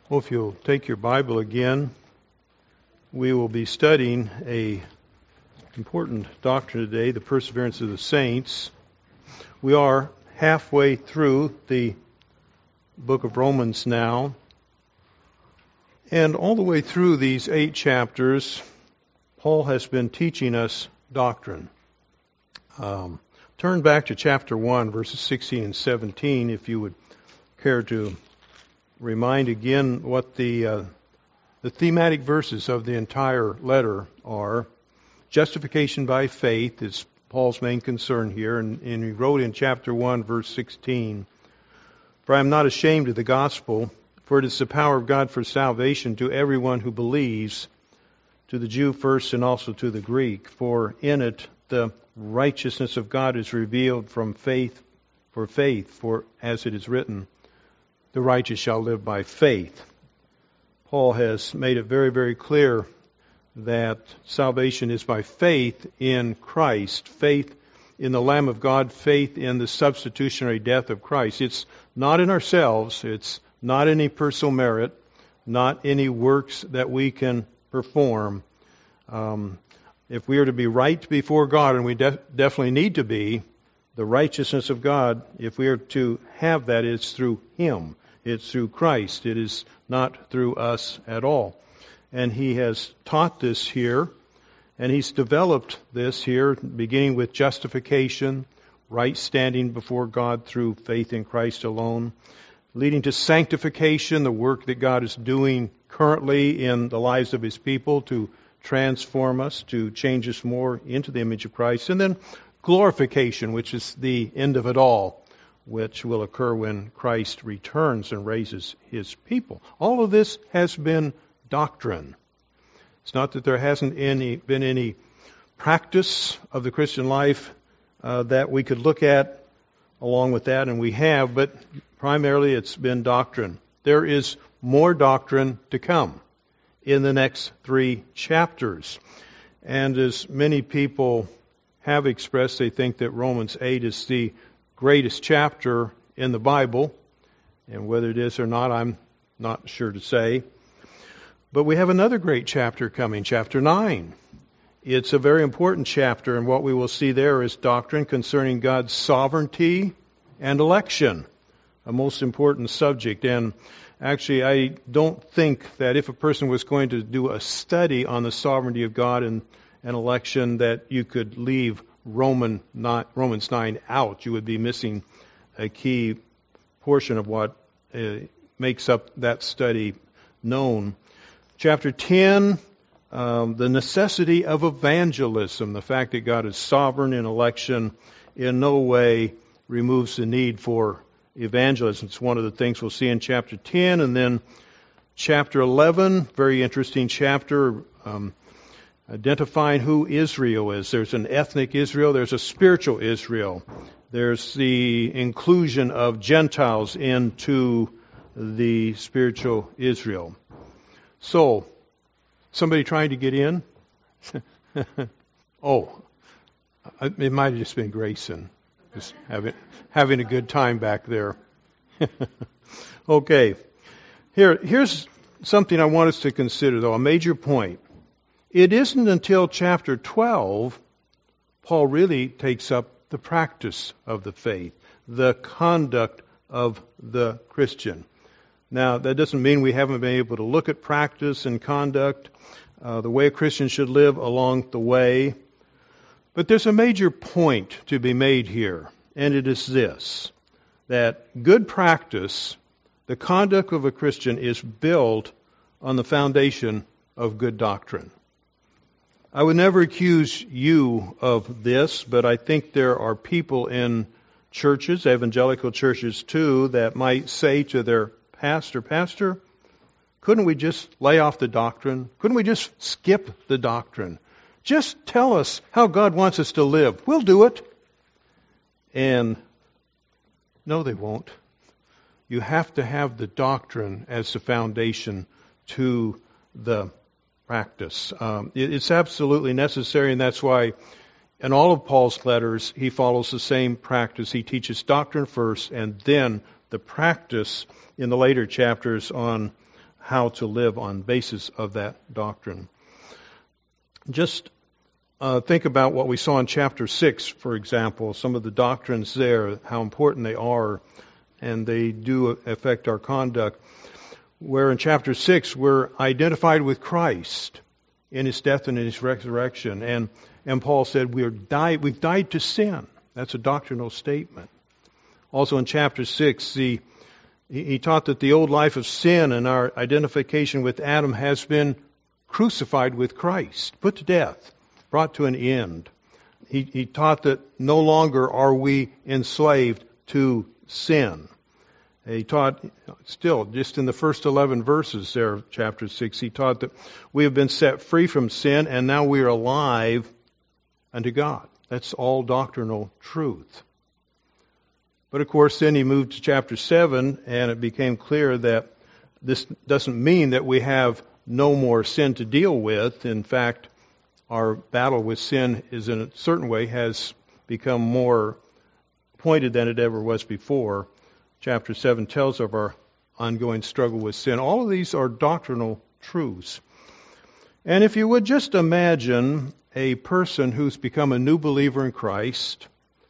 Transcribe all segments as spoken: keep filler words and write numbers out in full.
Well, if you'll take your Bible again, we will be studying a important doctrine today, the perseverance of the saints. We are halfway through the book of Romans now, and all the way through these eight chapters, Paul has been teaching us doctrine. Um, turn back to chapter one, verses sixteen and seventeen, if you would care to remind again what the uh, the thematic verses of the entire letter are. Justification by faith is Paul's main concern here, and, and he wrote in chapter one, verse sixteen, "For I am not ashamed of the gospel, for it is the power of God for salvation to everyone who believes, to the Jew first and also to the Greek. For in it the righteousness of God is revealed from faith for faith, for as it is written, the righteous shall live by faith." Paul has made it very, very clear that salvation is by faith in Christ, faith in the Lamb of God, faith in the substitutionary death of Christ. It's not in ourselves, it's not any personal merit, not any works that we can perform. Um, if we are to be right before God, and we de- definitely need to be, the righteousness of God, if we are to have that, it's through Him. It's through Christ. It is not through us at all. And he has taught this here, and he's developed this here, beginning with justification, right standing before God through faith in Christ alone, leading to sanctification, the work that God is doing currently in the lives of His people to transform us, to change us more into the image of Christ, and then glorification, which is the end of it all, which will occur when Christ returns and raises His people. All of this has been doctrine. It's not that there hasn't any been any practice of the Christian life uh, that we could look at along with that, and we have, but primarily it's been doctrine. There is more doctrine to come in the next three chapters. And as many people have expressed, they think that Romans eight is the greatest chapter in the Bible, and whether it is or not, I'm not sure to say. But we have another great chapter coming, chapter nine. It's a very important chapter, and what we will see there is doctrine concerning God's sovereignty and election, a most important subject. And actually, I don't think that if a person was going to do a study on the sovereignty of God and, and election, that you could leave Roman not, Romans nine out. You would be missing a key portion of what uh, makes up that study known. Chapter ten, um, the necessity of evangelism. The fact that God is sovereign in election in no way removes the need for evangelism. It's one of the things we'll see in chapter ten. And then chapter eleven, very interesting chapter, um, identifying who Israel is. There's an ethnic Israel, there's a spiritual Israel. There's the inclusion of Gentiles into the spiritual Israel. So, somebody trying to get in? Oh, it might have just been Grayson, just having, having a good time back there. Okay, here, here's something I want us to consider, though, a major point. It isn't until chapter twelve Paul really takes up the practice of the faith, the conduct of the Christian. Now, that doesn't mean we haven't been able to look at practice and conduct, uh, the way a Christian should live along the way. But there's a major point to be made here, and it is this, that good practice, the conduct of a Christian, is built on the foundation of good doctrine. I would never accuse you of this, but I think there are people in churches, evangelical churches too, that might say to their pastor, Pastor, couldn't we just lay off the doctrine? Couldn't we just skip the doctrine? Just tell us how God wants us to live. We'll do it. And no, they won't. You have to have the doctrine as the foundation to the practice. Um, it, it's absolutely necessary, and that's why in all of Paul's letters he follows the same practice. He teaches doctrine first, and then the practice in the later chapters on how to live on basis of that doctrine. Just uh, think about what we saw in chapter six, for example, some of the doctrines there, how important they are, and they do affect our conduct. Where in chapter six we're identified with Christ in His death and in His resurrection. And, and Paul said we are died, we've died to sin. That's a doctrinal statement. Also in chapter six, the, he taught that the old life of sin and our identification with Adam has been crucified with Christ, put to death, brought to an end. He, he taught that no longer are we enslaved to sin. He taught, still, just in the first eleven verses there of chapter six, he taught that we have been set free from sin and now we are alive unto God. That's all doctrinal truth. But of course, then he moved to chapter seven, and it became clear that this doesn't mean that we have no more sin to deal with. In fact, our battle with sin is in a certain way has become more pointed than it ever was before. Chapter seven tells of our ongoing struggle with sin. All of these are doctrinal truths. And if you would just imagine a person who's become a new believer in Christ,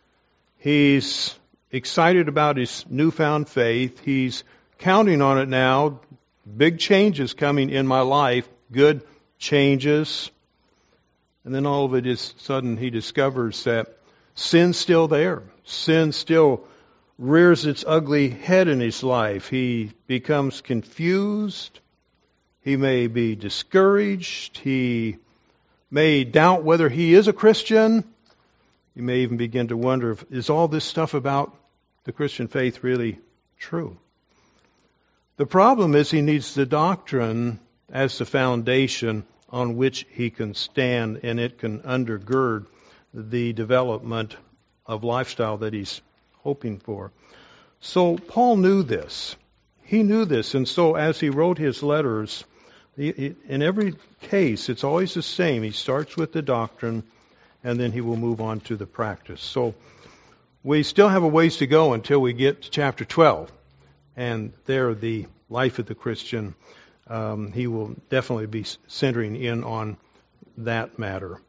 he's excited about his newfound faith, he's counting on it now, big changes coming in my life, good changes, and then all of it is sudden he discovers that sin's still there. Sin still rears its ugly head in his life. He becomes confused. He may be discouraged. He may doubt whether he is a Christian. He may even begin to wonder, if, is all this stuff about the Christian faith really true? The problem is he needs the doctrine as the foundation on which he can stand, and it can undergird the development of lifestyle that he's hoping for. So Paul knew this. He knew this, and so as he wrote his letters, he, in every case, it's always the same. He starts with the doctrine, and then he will move on to the practice. So we still have a ways to go until we get to chapter twelve, and there the life of the Christian, um, he will definitely be centering in on that matter.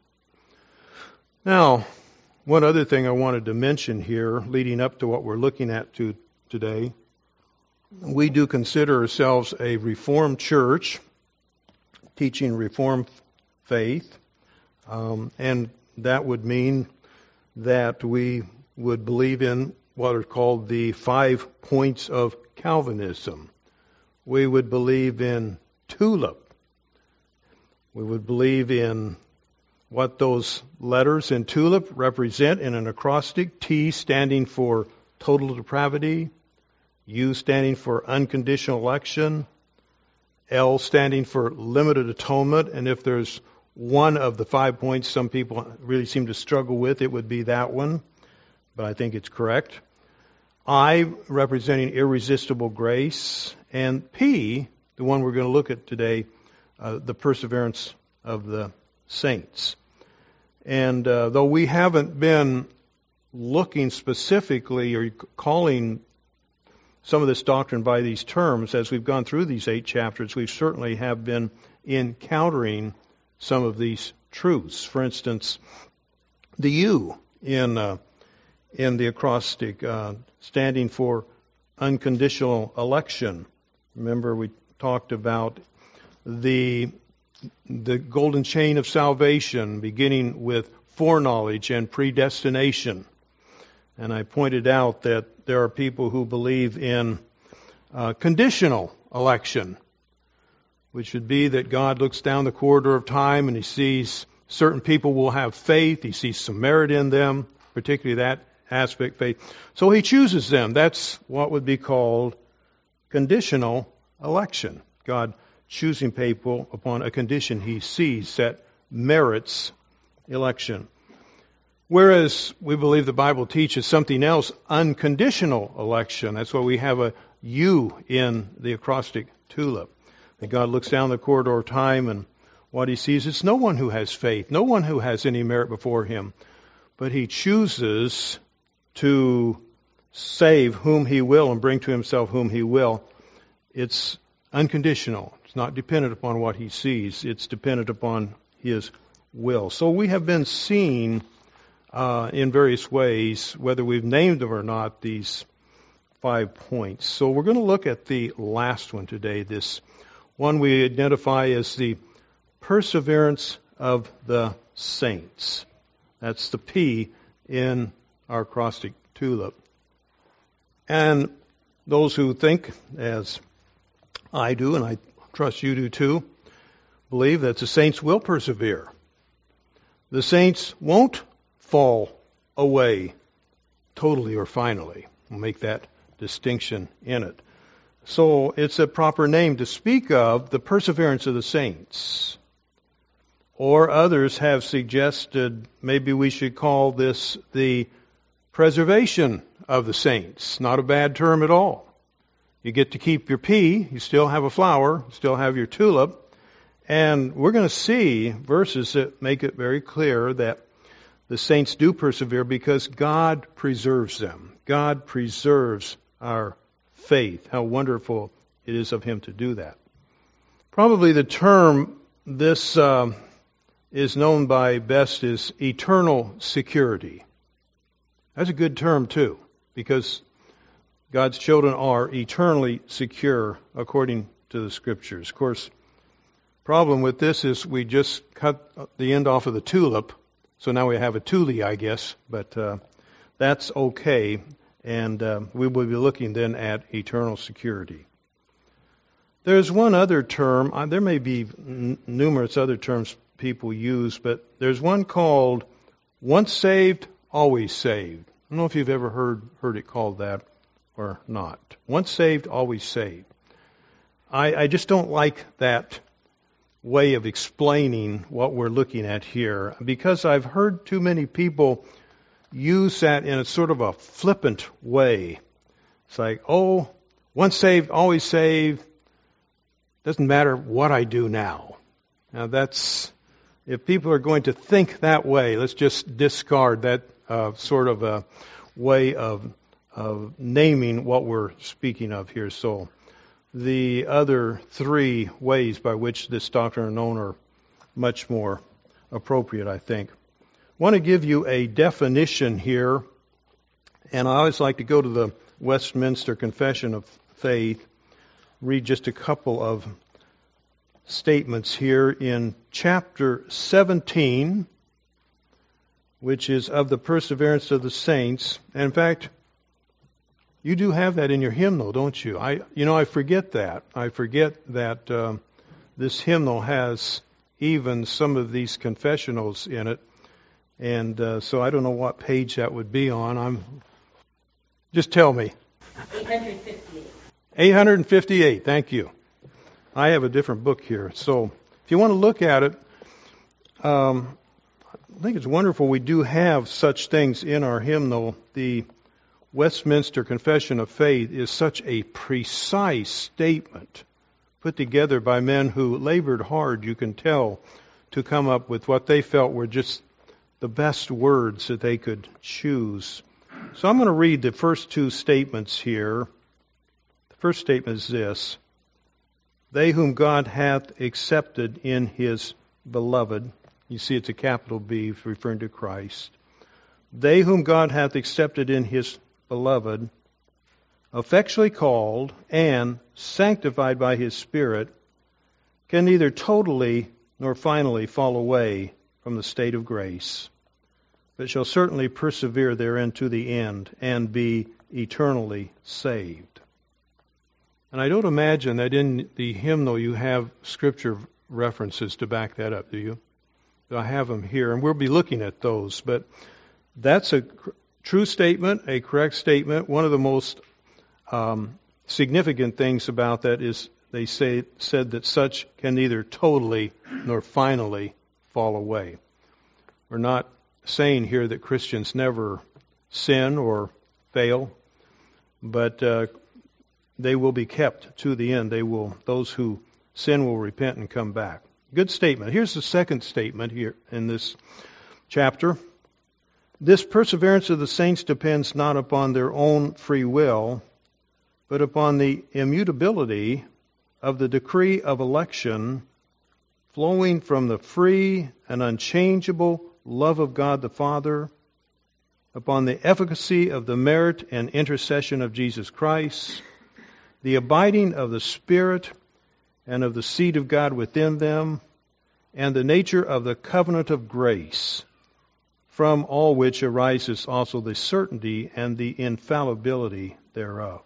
Now, one other thing I wanted to mention here, leading up to what we're looking at to today, we do consider ourselves a Reformed church, teaching Reformed faith, um, and that would mean that we would believe in what are called the five points of Calvinism. We would believe in TULIP. We would believe in what those letters in TULIP represent in an acrostic, T standing for total depravity, U standing for unconditional election, L standing for limited atonement, and if there's one of the five points some people really seem to struggle with, it would be that one, but I think it's correct. I representing irresistible grace, and P, the one we're going to look at today, uh, the perseverance of the saints. And uh, though we haven't been looking specifically or calling some of this doctrine by these terms as we've gone through these eight chapters, we certainly have been encountering some of these truths. For instance, the U in uh, in the acrostic uh, standing for unconditional election. Remember, we talked about the the golden chain of salvation, beginning with foreknowledge and predestination. And I pointed out that there are people who believe in uh, conditional election, which would be that God looks down the corridor of time and He sees certain people will have faith. He sees some merit in them, particularly that aspect, faith. So He chooses them. That's what would be called conditional election. God choosing people upon a condition He sees that merits election. Whereas we believe the Bible teaches something else, unconditional election. That's why we have a U in the acrostic TULIP. That God looks down the corridor of time and what He sees is no one who has faith, no one who has any merit before Him. But He chooses to save whom He will and bring to Himself whom He will. It's unconditional. It's not dependent upon what he sees. It's dependent upon his will. So we have been seeing uh, in various ways, whether we've named them or not, these five points. So we're going to look at the last one today, this one we identify as the perseverance of the saints. That's the P in our acrostic tulip. And those who think, as I do, and I trust you do too, believe that the saints will persevere. The saints won't fall away totally or finally. We'll make that distinction in it. So it's a proper name to speak of the perseverance of the saints. Or others have suggested maybe we should call this the preservation of the saints. Not a bad term at all. You get to keep your pea, you still have a flower, you still have your tulip, and we're going to see verses that make it very clear that the saints do persevere because God preserves them. God preserves our faith. How wonderful it is of Him to do that. Probably the term this uh, is known by best is eternal security. That's a good term too, because God's children are eternally secure according to the Scriptures. Of course, problem with this is we just cut the end off of the tulip, so now we have a tule, I guess, but uh, that's okay, and uh, we will be looking then at eternal security. There's one other term, uh, there may be n- numerous other terms people use, but there's one called once saved, always saved. I don't know if you've ever heard heard it called that or not. Once saved, always saved. I, I just don't like that way of explaining what we're looking at here, because I've heard too many people use that in a sort of a flippant way. It's like, oh, once saved, always saved. Doesn't matter what I do now. Now that's, if people are going to think that way, let's just discard that uh, sort of a way of, of naming what we're speaking of here. So the other three ways by which this doctrine are known are much more appropriate, I think. I want to give you a definition here, and I always like to go to the Westminster Confession of Faith, read just a couple of statements here in chapter seventeen, which is of the perseverance of the saints. And in fact, you do have that in your hymnal, don't you? I, you know, I forget that. I forget that um, this hymnal has even some of these confessionals in it, and uh, so I don't know what page that would be on. I'm just tell me. eight hundred fifty-eight. eight hundred fifty-eight. Thank you. I have a different book here, so if you want to look at it, um, I think it's wonderful. We do have such things in our hymnal. The Westminster Confession of Faith is such a precise statement put together by men who labored hard, you can tell, to come up with what they felt were just the best words that they could choose. So I'm going to read the first two statements here. The first statement is this: they whom God hath accepted in His beloved. You see it's a capital B referring to Christ. They whom God hath accepted in His beloved, effectually called and sanctified by His Spirit, can neither totally nor finally fall away from the state of grace, but shall certainly persevere therein to the end and be eternally saved. And I don't imagine that in the hymnal you have scripture references to back that up, do you? I have them here, and we'll be looking at those, but that's a true statement, a correct statement. One of the most um, significant things about that is they say said that such can neither totally nor finally fall away. We're not saying here that Christians never sin or fail, but uh, they will be kept to the end. They will; those who sin will repent and come back. Good statement. Here's the second statement here in this chapter. This perseverance of the saints depends not upon their own free will, but upon the immutability of the decree of election flowing from the free and unchangeable love of God the Father, upon the efficacy of the merit and intercession of Jesus Christ, the abiding of the Spirit and of the seed of God within them, and the nature of the covenant of grace, from all which arises also the certainty and the infallibility thereof.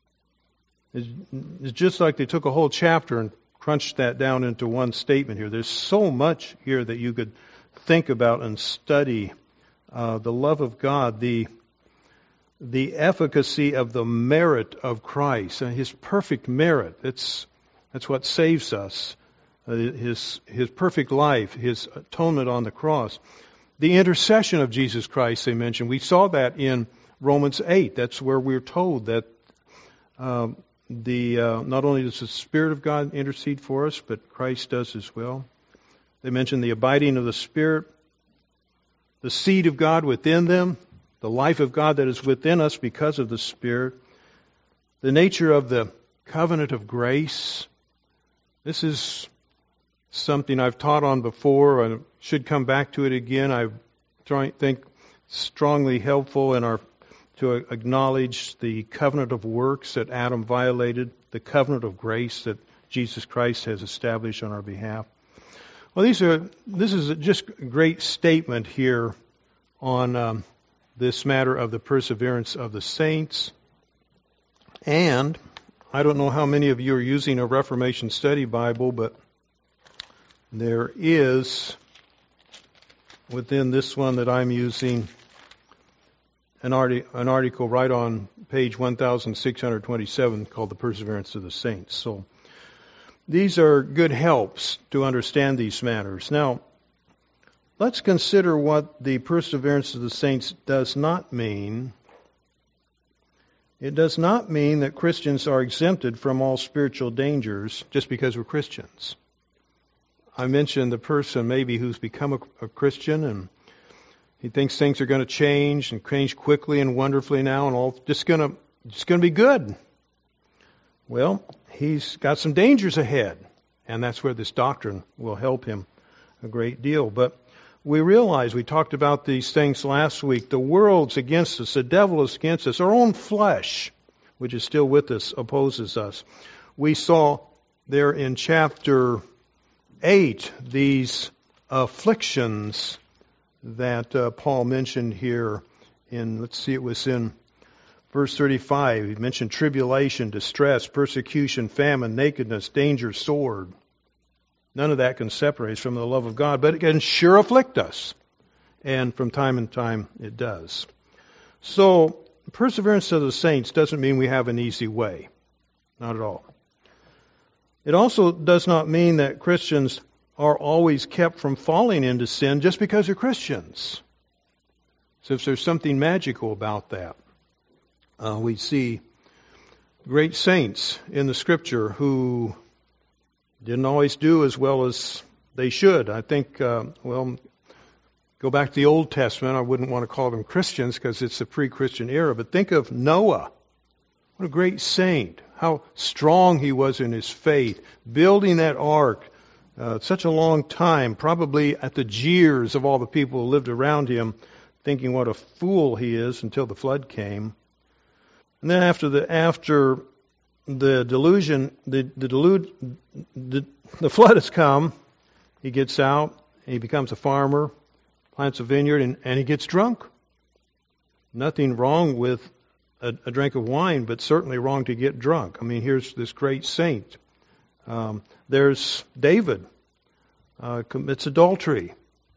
It's just like they took a whole chapter and crunched that down into one statement here. There's so much here that you could think about and study. Uh, the love of God, the the efficacy of the merit of Christ, and His perfect merit. That's that's what saves us. Uh, his His perfect life, His atonement on the cross, the intercession of Jesus Christ. They mentioned. We saw that in Romans eight. That's where we're told that uh, the uh, not only does the Spirit of God intercede for us, but Christ does as well. They mentioned the abiding of the Spirit, the seed of God within them, the life of God that is within us because of the Spirit, the nature of the covenant of grace. This is something I've taught on before and should come back to it again. I think strongly helpful in our to acknowledge the covenant of works that Adam violated, the covenant of grace that Jesus Christ has established on our behalf. Well, these are this is just a great statement here on um, this matter of the perseverance of the saints. And I don't know how many of you are using a Reformation Study Bible, but there is, within this one that I'm using, an, arti- an article right on page one thousand six hundred twenty-seven called The Perseverance of the Saints. So these are good helps to understand these matters. Now, let's consider what the perseverance of the saints does not mean. It does not mean that Christians are exempted from all spiritual dangers just because we're Christians. I mentioned the person maybe who's become a, a Christian and he thinks things are going to change and change quickly and wonderfully now and all just going to just going to be good. Well, he's got some dangers ahead, and that's where this doctrine will help him a great deal. But we realize, we talked about these things last week, the world's against us, the devil is against us, our own flesh, which is still with us, opposes us. We saw there in chapter eight these afflictions that uh, Paul mentioned here in, let's see, it was in verse thirty-five. He mentioned tribulation, distress, persecution, famine, nakedness, danger, sword. None of that can separate us from the love of God, but it can sure afflict us. And from time to time, it does. So, perseverance of the saints doesn't mean we have an easy way. Not at all. It also does not mean that Christians are always kept from falling into sin just because they're Christians. So if there's something magical about that. Uh, we see great saints in the Scripture who didn't always do as well as they should. I think, uh, well, go back to the Old Testament. I wouldn't want to call them Christians because it's a pre-Christian era, but think of Noah. What a great saint. How strong he was in his faith, building that ark. Uh, such a long time, probably at the jeers of all the people who lived around him, thinking what a fool he is until the flood came. And then after the after the delusion, the the delude, the, the flood has come. He gets out, and he becomes a farmer, plants a vineyard, and, and he gets drunk. Nothing wrong with a, a drink of wine, but certainly wrong to get drunk. I mean, here's this great saint. Um, there's David, uh, commits adultery,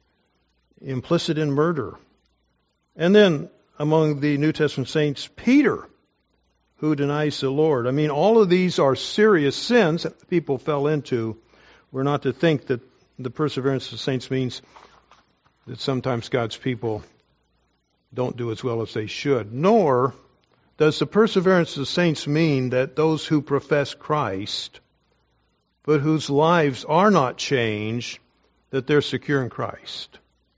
implicit in murder. And then among the New Testament saints, Peter, who denies the Lord. I mean, all of these are serious sins that people fell into. We're not to think that the perseverance of the saints means that sometimes God's people don't do as well as they should. Nor does the perseverance of the saints mean that those who profess Christ but whose lives are not changed, that they're secure in Christ.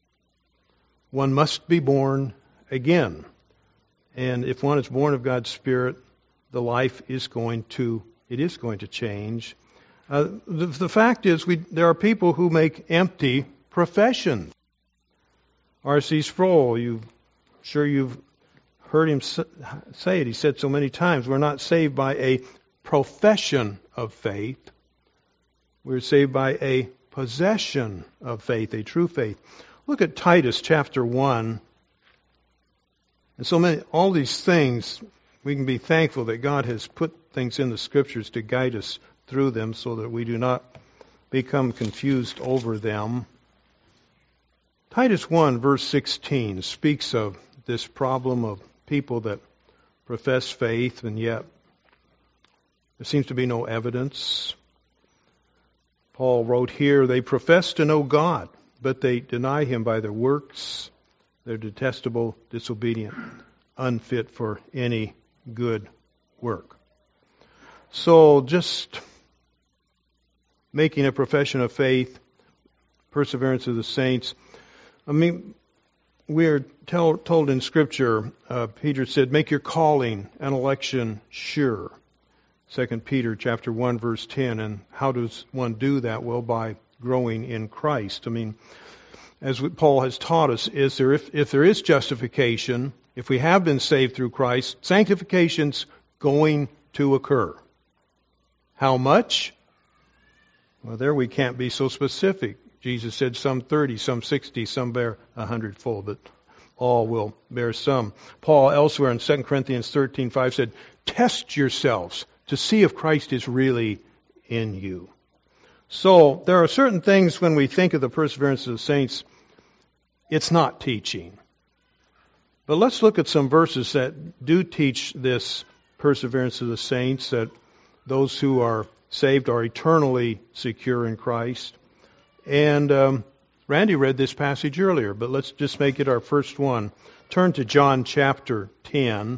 One must be born again. And if one is born of God's Spirit, the life is going to It is going to change. Uh, the, the fact is, we, there are people who make empty professions. R C Sproul, you sure you've heard him say it. He said so many times, we're not saved by a profession of faith. We're saved by a possession of faith, a true faith. Look at Titus chapter one. And so many, all these things, we can be thankful that God has put things in the Scriptures to guide us through them so that we do not become confused over them. Titus one verse sixteen speaks of this problem of people that profess faith and yet there seems to be no evidence. Paul wrote here, they profess to know God, but they deny Him by their works. They're detestable, disobedient, unfit for any good work. So just making a profession of faith, perseverance of the saints. I mean, we are tell, told in Scripture, uh, Peter said, make your calling and election sure. Second Peter chapter one, verse ten. And how does one do that? Well, by growing in Christ. I mean, as Paul has taught us, is there if, if there is justification, if we have been saved through Christ, sanctification's going to occur. How much? Well, there we can't be so specific. Jesus said some thirty, some sixty, some bear a hundredfold, but all will bear some. Paul elsewhere in Second Corinthians thirteen five said, test yourselves to see if Christ is really in you. So there are certain things when we think of the perseverance of the saints, it's not teaching. But let's look at some verses that do teach this perseverance of the saints, that those who are saved are eternally secure in Christ. And um, Randy read this passage earlier, but let's just make it our first one. Turn to John chapter ten.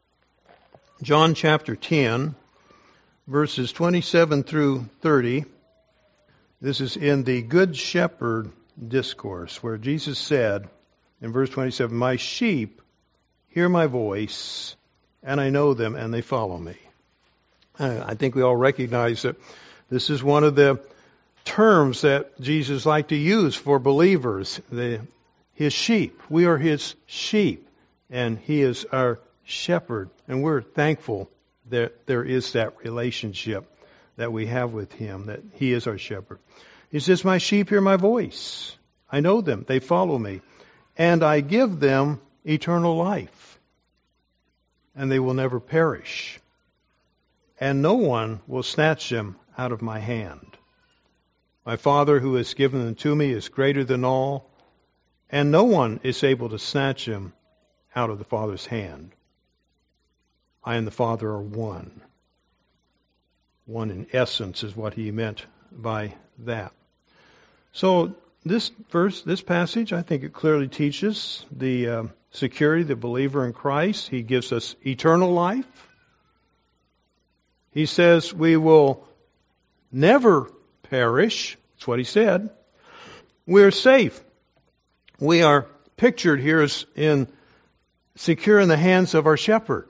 John chapter ten, verses twenty-seven through thirty. This is in the Good Shepherd discourse, where Jesus said in verse twenty-seven, my sheep hear my voice, and I know them, and they follow me. I think we all recognize that this is one of the terms that Jesus liked to use for believers, the, His sheep. We are His sheep, and He is our shepherd, and we're thankful that there is that relationship that we have with Him, that He is our shepherd. He says, my sheep hear my voice. I know them. They follow me. And I give them eternal life. And they will never perish. And no one will snatch them out of my hand. My Father who has given them to me is greater than all, and no one is able to snatch them out of the Father's hand. I and the Father are one. One in essence is what he meant by that. So this verse, this passage, I think it clearly teaches the uh, security of the believer in Christ. He gives us eternal life. He says we will never perish. That's what he said. We're safe. We are pictured here as in secure in the hands of our shepherd.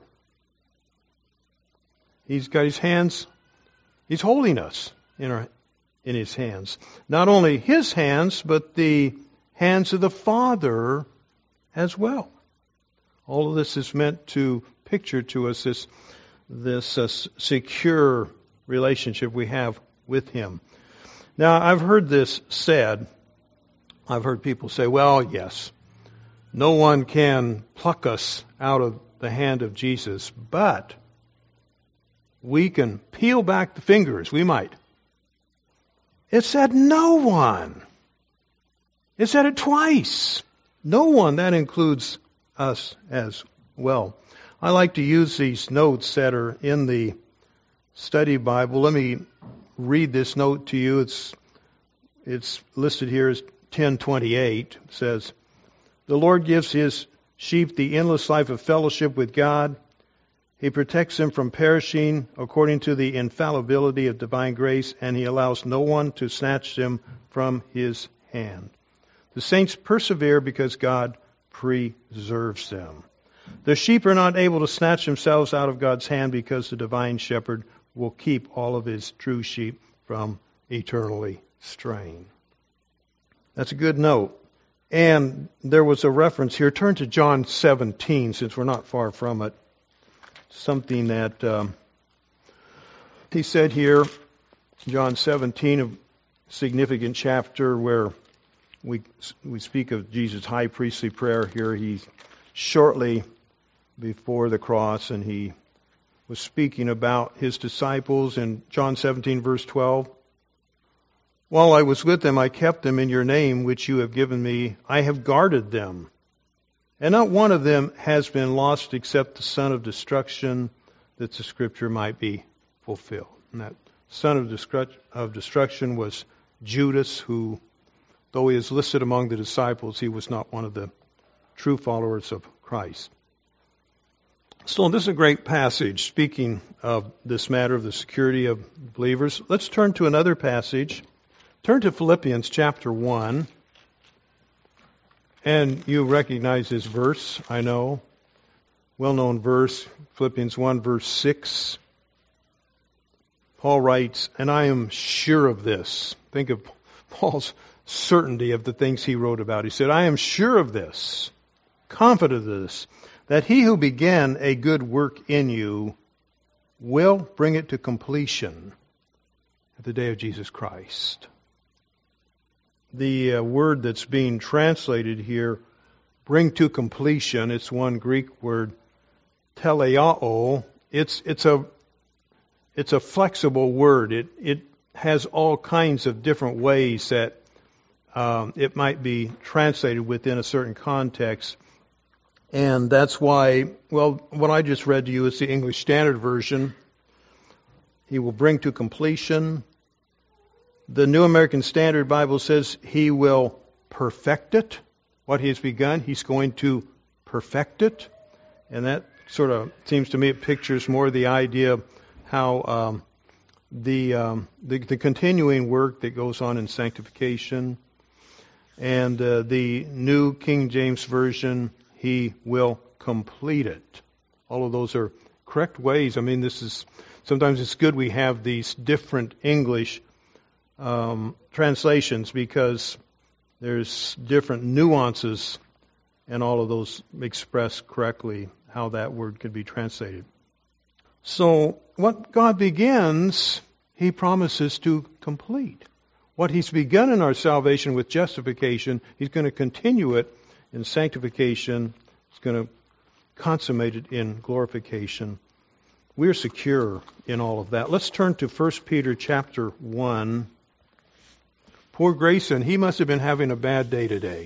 He's got his hands, he's holding us in our in his hands. Not only his hands, but the hands of the Father as well. All of this is meant to picture to us this, this uh, secure relationship we have with Him. Now, I've heard this said. I've heard people say, well, yes, no one can pluck us out of the hand of Jesus, but we can peel back the fingers. We might. It said no one. It said it twice. No one. That includes us as well. I like to use these notes that are in the study Bible. Let me read this note to you. It's it's listed here as ten twenty-eight. It says, the Lord gives His sheep the endless life of fellowship with God. He protects them from perishing according to the infallibility of divine grace, and He allows no one to snatch them from His hand. The saints persevere because God preserves them. The sheep are not able to snatch themselves out of God's hand because the divine shepherd will keep all of his true sheep from eternally straying. That's a good note. And there was a reference here. Turn to John seventeen, since we're not far from it. Something that um, he said here, John seventeen, a significant chapter where we we speak of Jesus' high priestly prayer here. He's shortly before the cross, and he was speaking about his disciples in John seventeen, verse twelve. While I was with them, I kept them in your name, which you have given me. I have guarded them. And not one of them has been lost except the son of destruction, that the scripture might be fulfilled. And that son of, destru- of destruction was Judas, who, though he is listed among the disciples, he was not one of the true followers of Christ. So this is a great passage, speaking of this matter of the security of believers. Let's turn to another passage. Turn to Philippians chapter one. And you recognize this verse, I know. Well-known verse, Philippians one, verse six. Paul writes, and I am sure of this. Think of Paul's certainty of the things he wrote about. He said, I am sure of this, confident of this, that he who began a good work in you will bring it to completion at the day of Jesus Christ. The uh, word that's being translated here, bring to completion, it's one Greek word, teleao. It's it's a it's a flexible word. It it has all kinds of different ways that um, it might be translated within a certain context, and that's why. Well, what I just read to you is the English Standard Version. He will bring to completion. The New American Standard Bible says he will perfect it. What he has begun, he's going to perfect it. And that sort of seems to me it pictures more the idea of how um, the, um, the the continuing work that goes on in sanctification. And uh, the New King James Version, he will complete it. All of those are correct ways. I mean, this is sometimes it's good we have these different English Um, translations, because there's different nuances, and all of those express correctly how that word could be translated. So what God begins, He promises to complete. What He's begun in our salvation with justification, He's going to continue it in sanctification. He's going to consummate it in glorification. We're secure in all of that. Let's turn to First Peter chapter one. Poor Grayson, he must have been having a bad day today.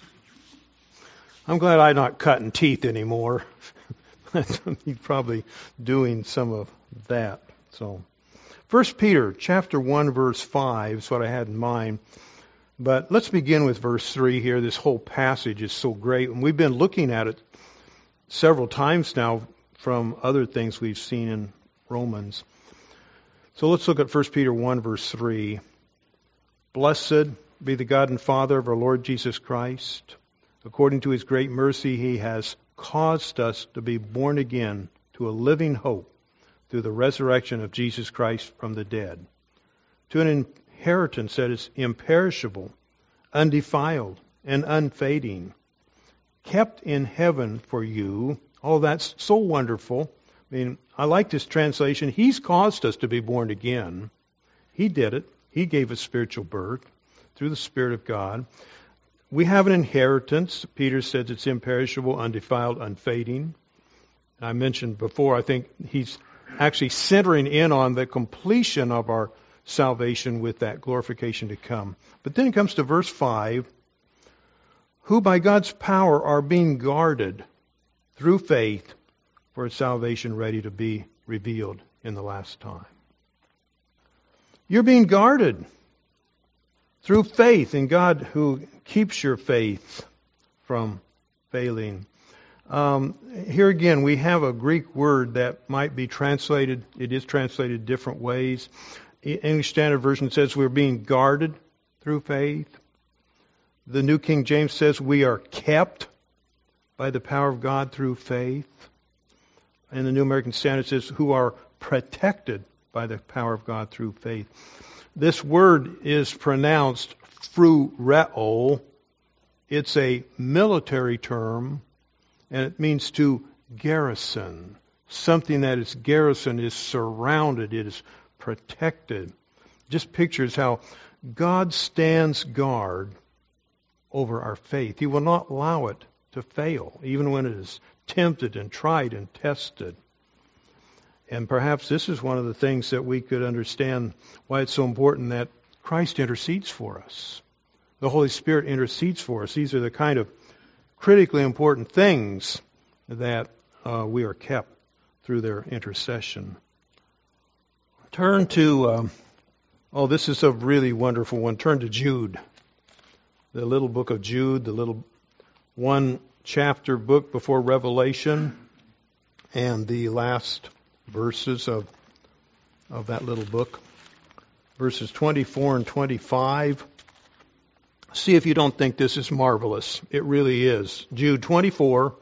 I'm glad I'm not cutting teeth anymore. He's probably doing some of that. So, First Peter chapter one, verse five is what I had in mind. But let's begin with verse three here. This whole passage is so great, and we've been looking at it several times now from other things we've seen in Romans. So let's look at First Peter one, verse three. Blessed be the God and Father of our Lord Jesus Christ. According to His great mercy, He has caused us to be born again to a living hope through the resurrection of Jesus Christ from the dead, to an inheritance that is imperishable, undefiled, and unfading, kept in heaven for you. Oh, that's so wonderful. I mean, I like this translation. He's caused us to be born again. He did it. He gave us spiritual birth through the Spirit of God. We have an inheritance. Peter says it's imperishable, undefiled, unfading. I mentioned before, I think he's actually centering in on the completion of our salvation with that glorification to come. But then it comes to verse five, who by God's power are being guarded through faith for a salvation ready to be revealed in the last time. You're being guarded through faith in God who keeps your faith from failing. Um, here again, we have a Greek word that might be translated, it is translated different ways. English Standard Version says we're being guarded through faith. The New King James says we are kept by the power of God through faith. And the New American Standard says who are protected by the power of God through faith. This word is pronounced phroureo. It's a military term, and it means to garrison. Something that is garrisoned is surrounded, it is protected. Just pictures how God stands guard over our faith. He will not allow it to fail, even when it is tempted and tried and tested. And perhaps this is one of the things that we could understand why it's so important that Christ intercedes for us. The Holy Spirit intercedes for us. These are the kind of critically important things that uh, we are kept through their intercession. Turn to, um, oh, this is a really wonderful one. Turn to Jude, the little book of Jude, the little one chapter book before Revelation, and the last verses of of that little book, verses twenty-four and twenty-five. See if you don't think this is marvelous. It really is. Jude twenty-four.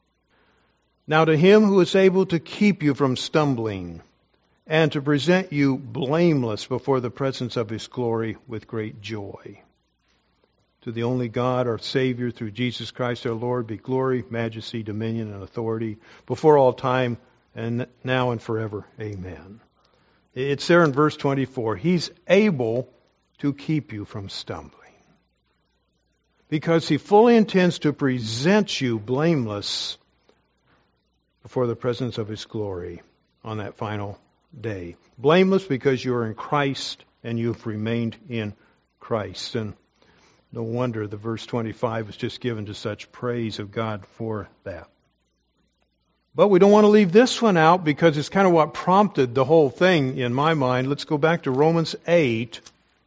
Now to him who is able to keep you from stumbling and to present you blameless before the presence of his glory with great joy. To the only God, our Savior, through Jesus Christ our Lord, be glory, majesty, dominion, and authority before all time and now and forever. Amen. It's there in verse twenty-four. He's able to keep you from stumbling, because he fully intends to present you blameless before the presence of his glory on that final day. Blameless because you are in Christ and you've remained in Christ. And no wonder the verse twenty-five was just given to such praise of God for that. But we don't want to leave this one out because it's kind of what prompted the whole thing in my mind. Let's go back to Romans eight,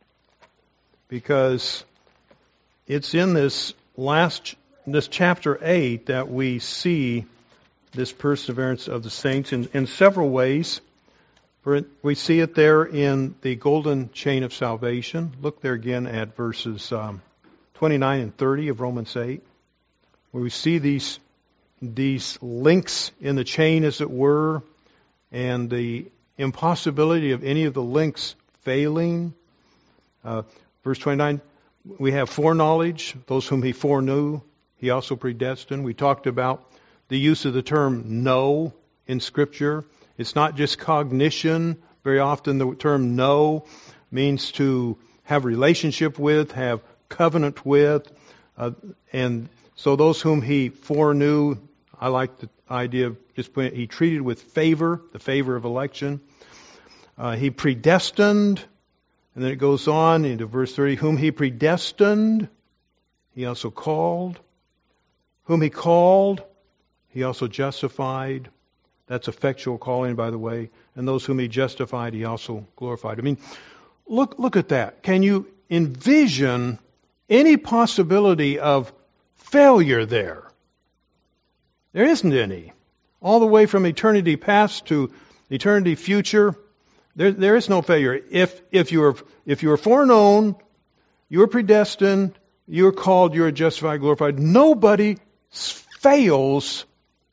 because it's in this last, this chapter eight that we see this perseverance of the saints in, in several ways. We see it there in the golden chain of salvation. Look there again at verses um, twenty-nine and thirty of Romans eight, where we see these these links in the chain, as it were, and the impossibility of any of the links failing. Uh, verse twenty-nine, we have foreknowledge. Those whom he foreknew, he also predestined. We talked about the use of the term know in Scripture. It's not just cognition. Very often the term know means to have relationship with, have covenant with. Uh, and so those whom he foreknew, I like the idea of just putting it, he treated with favor, the favor of election. Uh, he predestined, and then it goes on into verse thirty, whom he predestined, he also called. Whom he called, he also justified. That's effectual calling, by the way. And those whom he justified, he also glorified. I mean, look look at that. Can you envision any possibility of failure there? There isn't any. All the way from eternity past to eternity future, there there is no failure. If if you are if you are foreknown, you are predestined, you are called, you are justified, glorified. Nobody fails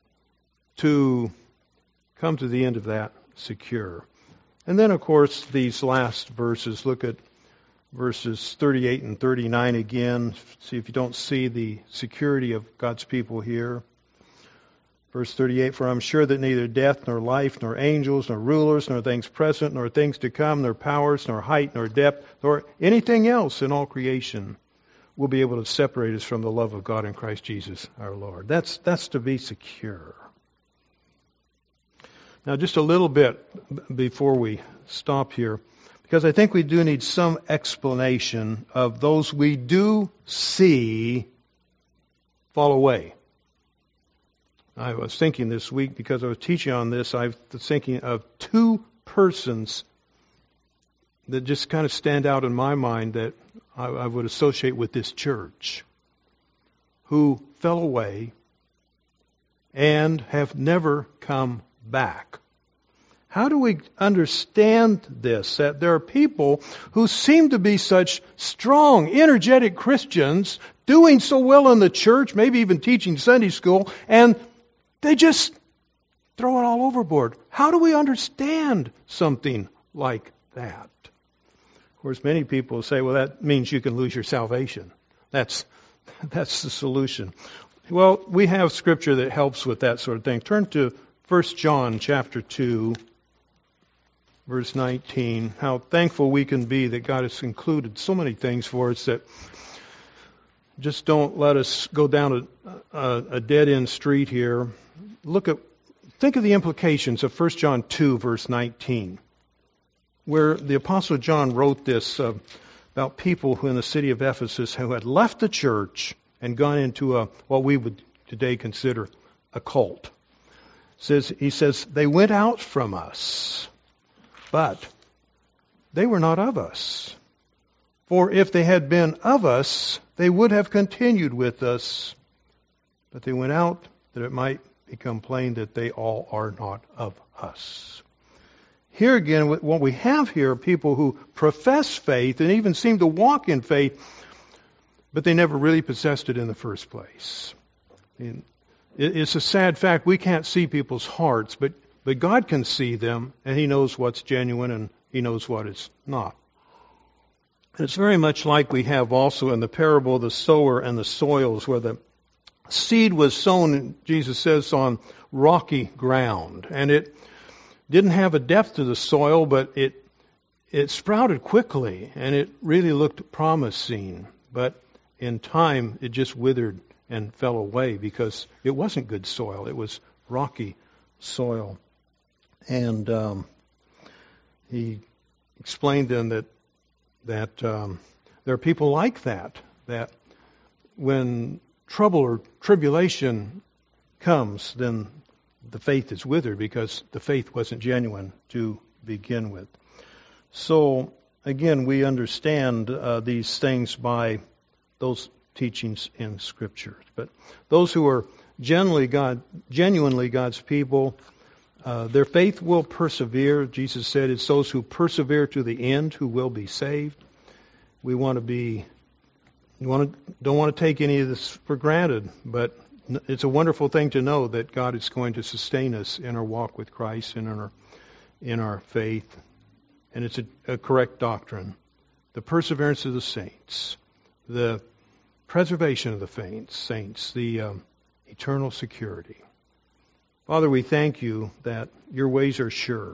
to come to the end of that secure. And then, of course, these last verses, look at verses thirty-eight and thirty-nine again. See if you don't see the security of God's people here. Verse thirty-eight, for I'm sure that neither death, nor life, nor angels, nor rulers, nor things present, nor things to come, nor powers, nor height, nor depth, nor anything else in all creation will be able to separate us from the love of God in Christ Jesus our Lord. That's that's to be secure. Now, just a little bit before we stop here, because I think we do need some explanation of those we do see fall away. I was thinking this week, because I was teaching on this, I was thinking of two persons that just kind of stand out in my mind that I, I would associate with this church, who fell away and have never come back. How do we understand this? That there are people who seem to be such strong, energetic Christians, doing so well in the church, maybe even teaching Sunday school, and they just throw it all overboard. How do we understand something like that. Of course, many people say, well, that means you can lose your salvation. That's that's the solution. Well, we have Scripture that helps with that sort of thing. Turn to First John chapter two, verse nineteen. How thankful we can be that God has included so many things for us that just don't let us go down a, a, a dead-end street here. Look at, think of the implications of First John two, verse nineteen, where the Apostle John wrote this uh, about people who in the city of Ephesus who had left the church and gone into a what we would today consider a cult. Says he says they went out from us, but they were not of us. For if they had been of us, they would have continued with us. But they went out that it might become plain that they all are not of us. Here again, what we have here are people who profess faith and even seem to walk in faith, but they never really possessed it in the first place. And it's a sad fact. We can't see people's hearts, but, but God can see them, and He knows what's genuine and He knows what is not. And it's very much like we have also in the parable of the sower and the soils, where the seed was sown, Jesus says, on rocky ground. And it didn't have a depth to the soil, but it it sprouted quickly, and it really looked promising. But in time, it just withered and fell away because it wasn't good soil. It was rocky soil. And um, he explained then that that um, there are people like that, that when trouble or tribulation comes, then the faith is withered because the faith wasn't genuine to begin with. So, again, we understand uh, these things by those teachings in Scripture. But those who are genuinely God, genuinely God's people, uh, their faith will persevere. Jesus said it's those who persevere to the end who will be saved. We want to be, we want to, don't want to take any of this for granted, but it's a wonderful thing to know that God is going to sustain us in our walk with Christ and in our, in our faith. And it's a, a correct doctrine. The perseverance of the saints, the preservation of the saints, the um, eternal security. Father, we thank you that your ways are sure.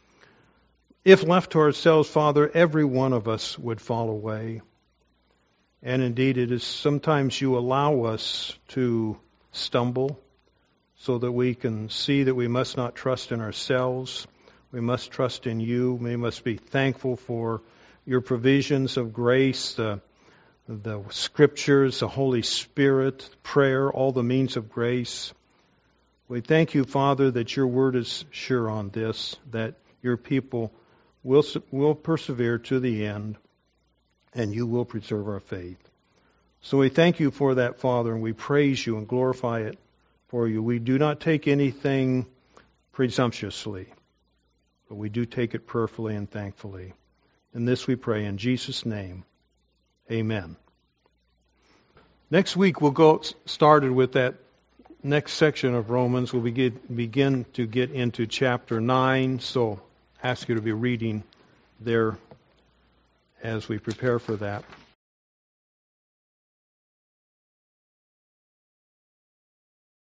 If left to ourselves, Father, every one of us would fall away. And indeed, it is sometimes you allow us to stumble so that we can see that we must not trust in ourselves. We must trust in you. We must be thankful for your provisions of grace, the the Scriptures, the Holy Spirit, prayer, all the means of grace. We thank you, Father, that your word is sure on this, that your people will will persevere to the end, and you will preserve our faith. So we thank you for that, Father, and we praise you and glorify it for you. We do not take anything presumptuously, but we do take it prayerfully and thankfully. And this we pray in Jesus' name. Amen. Next week we'll go started with that next section of Romans. We'll begin, begin to get into chapter nine, so I ask you to be reading there as we prepare for that.